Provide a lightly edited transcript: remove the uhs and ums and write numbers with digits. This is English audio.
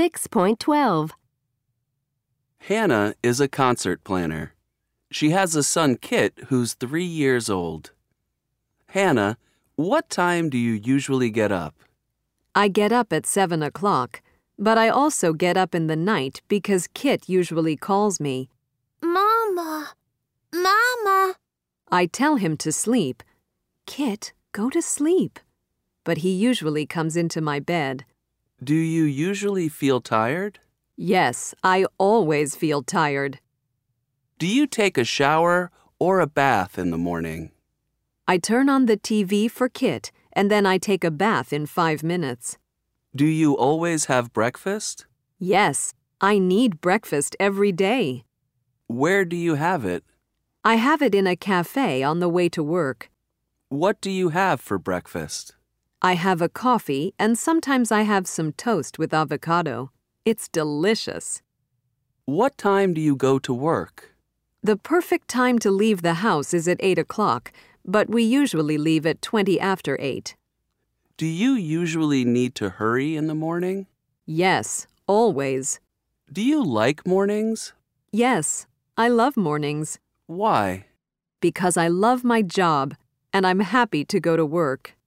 6.12. Hannah is a concert planner. She has a son, Kit, who's 3 years old. Hannah, what time do you usually get up? I get up at 7 o'clock, but I also get up in the night because Kit usually calls me. Mama! Mama! I tell him to sleep. Kit, go to sleep. But he usually comes into my bed. Do you usually feel tired? Yes, I always feel tired. Do you take a shower or a bath in the morning? I turn on the TV for Kit, and then I take a bath in 5 minutes. Do you always have breakfast? Yes, I need breakfast every day. Where do you have it? I have it in a cafe on the way to work. What do you have for breakfast? I have a coffee, and sometimes I have some toast with avocado. It's delicious. What time do you go to work? The perfect time to leave the house is at 8 o'clock, but we usually leave at 20 after 8. Do you usually need to hurry in the morning? Yes, always. Do you like mornings? Yes, I love mornings. Why? Because I love my job, and I'm happy to go to work.